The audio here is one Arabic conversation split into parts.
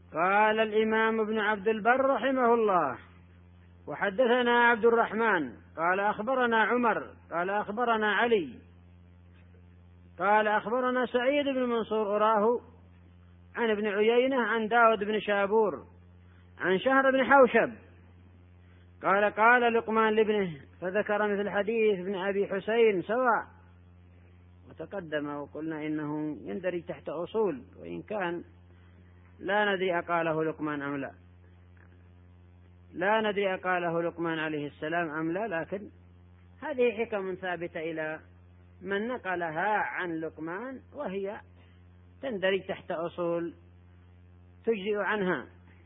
قال الإمام ابن عبد البر رحمه الله: وحدثنا عبد الرحمن قال أخبرنا عمر قال أخبرنا علي قال أخبرنا سعيد بن منصور أراه عن ابن عيينة عن داود بن شابور عن شهر بن حوشب قال قال لقمان لابنه، فذكر مثل حديث ابن أبي حسين سواء، وتقدم وقلنا إنه يندرج تحت أصول، وإن كان لا ندري أقاله لقمان أم لا، لا ندري أقاله لقمان عليه السلام أم لا، لكن هذه حكم ثابتة إلى من نقلها عن لقمان، وهي تندرج تحت أصول تجزئ عنها.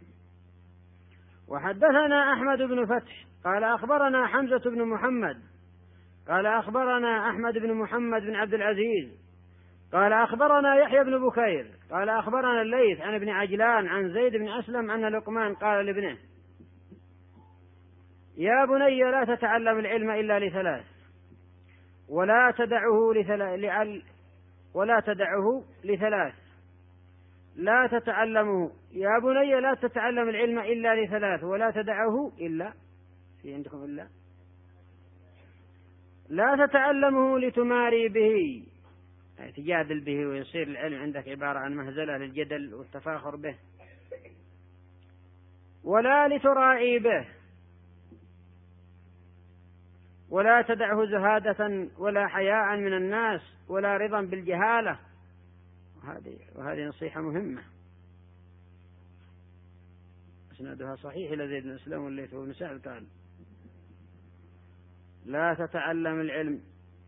وحدثنا أحمد بن فتح قال أخبرنا حمزة بن محمد قال أخبرنا أحمد بن محمد بن عبد العزيز قال أخبرنا يحيى بن بكير قال أخبرنا الليث عن ابن عجلان عن زيد بن أسلم أن لقمان قال لابنه: يا بني لا تتعلم العلم إلا لثلاث ولا تدعه لثلاث لا تتعلمه، يا بني لا تتعلم العلم إلا لثلاث ولا تدعه إلا في عندكم إلا لا تتعلمه لتماري به، تجادل به ويصير العلم عندك عبارة عن مهزلة للجدل والتفاخر به، ولا لترائي به، ولا تدعه زهادة ولا حياء من الناس ولا رضا بالجهالة. وهذه نصيحة مهمة اسنادها صحيح إلى زيد بن أسلم والليث بن سعد قال: لا تتعلم العلم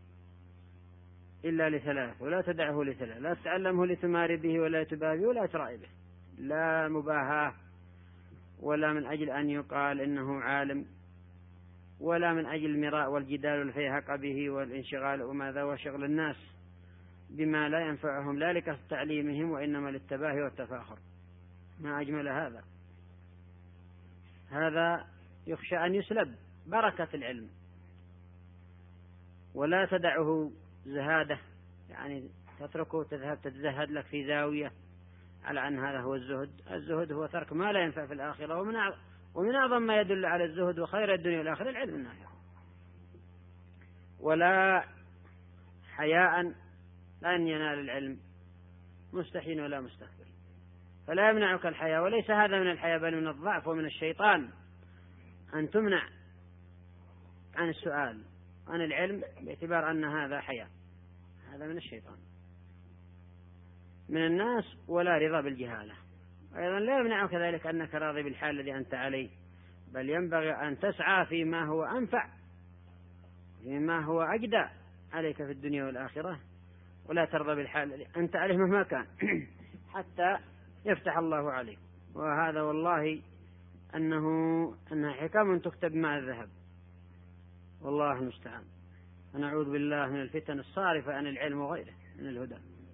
إلا لثلاث ولا تدعه لثلاث، لا تتعلمه لتماري به ولا تباهي ولا ترائي به، لا مباهاة ولا من أجل أن يقال إنه عالم، ولا من أجل المراء والجدال والفيهقة به والانشغال وماذا وشغل الناس بما لا ينفعهم لا لكثرة تعليمهم وإنما للتباهي والتفاخر. ما أجمل هذا يخشى أن يسلب بركة العلم. ولا تدعه زهادة، يعني تتركه تذهب تتزهد لك في زاوية على أن هذا هو الزهد. الزهد هو ترك ما لا ينفع في الآخرة، ومن أعظم ما يدل على الزهد وخير الدنيا والآخرة العلم النافع. ولا حياء، لن ينال العلم مستحين ولا مستكبر، فلا يمنعك الحياء، وليس هذا من الحياء بل من الضعف ومن الشيطان أن تمنع عن السؤال عن العلم باعتبار أن هذا حياء، هذا من الشيطان من الناس. ولا رضا بالجهالة، أيضا لا يمنعك ذلك أنك راضي بالحال الذي أنت عليه، بل ينبغي أن تسعى فيما هو أنفع فيما هو أجدى عليك في الدنيا والآخرة، ولا ترضى بالحال الذي أنت عليه مهما كان حتى يفتح الله عليك. وهذا والله أنها حكم تكتب مع الذهب، والله المستعان. ونعوذ بالله من الفتن الصارفة عن العلم وغيره من الهدى.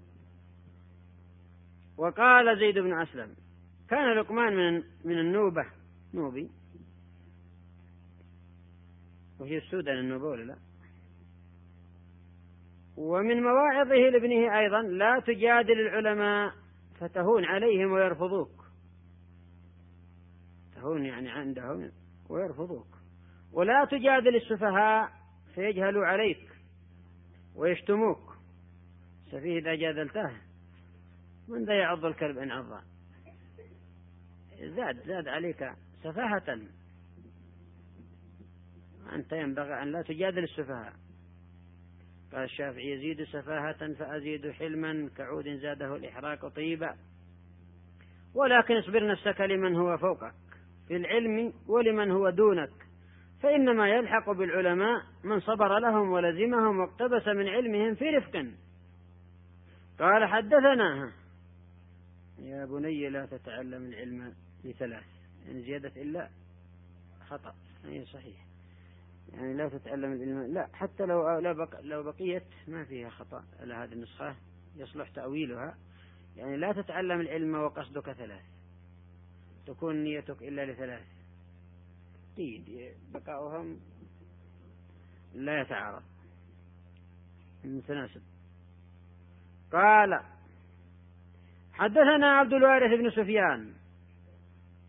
وقال زيد بن أسلم: كان لقمان من النوبة، نوبي، وهي السودان النوبة ولا لا؟ ومن مواعظه لابنه أيضا: لا تجادل العلماء فتهون عليهم ويرفضوك، تهون يعني عندهم ويرفضوك، ولا تجادل السفهاء فيجهلوا عليك ويشتموك. سفيه إذا جادلته من ذا يعض الكلب إن عضه، زاد عليك سفاهة. أنت ينبغي أن لا تجادل السفهاء. قال الشافعي: يزيد سفاهة فأزيد حلما كعود زاده الإحراق طيبا. ولكن اصبر نفسك لمن هو فوقك في العلم ولمن هو دونك، فإنما يلحق بالعلماء من صبر لهم ولزمهم واقتبس من علمهم في رفق. قال: حدثنا يا بني لا تتعلم العلم لثلاث، يعني زيادة إلا خطأ، يعني صحيح، يعني لا تتعلم العلم، لا حتى لو بقيت ما فيها خطأ على هذه النسخة يصلح تأويلها، يعني لا تتعلم العلم وقصدك ثلاث، تكون نيتك إلا لثلاث، بقاؤهم لا يتعارض، متناسب. قال: حدثنا عبد الوارث بن سفيان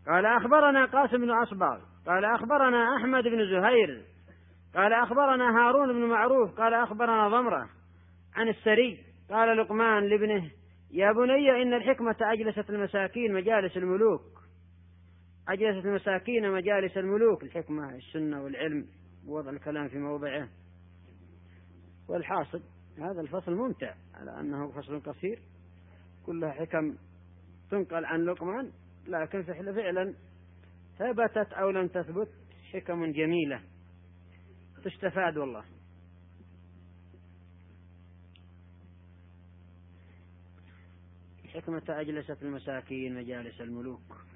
قال أخبرنا قاسم بن أصبغ قال أخبرنا أحمد بن زهير قال أخبرنا هارون بن معروف قال أخبرنا ضمرة عن السري قال لقمان لابنه يا بني إن الحكمة أجلست المساكين مجالس الملوك، أجلست المساكين مجالس الملوك، الحكمة السنة والعلم ووضع الكلام في موضعه. والحاصل هذا الفصل ممتع على أنه فصل قصير كلها حكم تنقل عن لقمان، لكن فعلا ثبتت أو لم تثبت حكم جميلة تستفاد والله. الحكمة أجلست المساكين مجالس الملوك.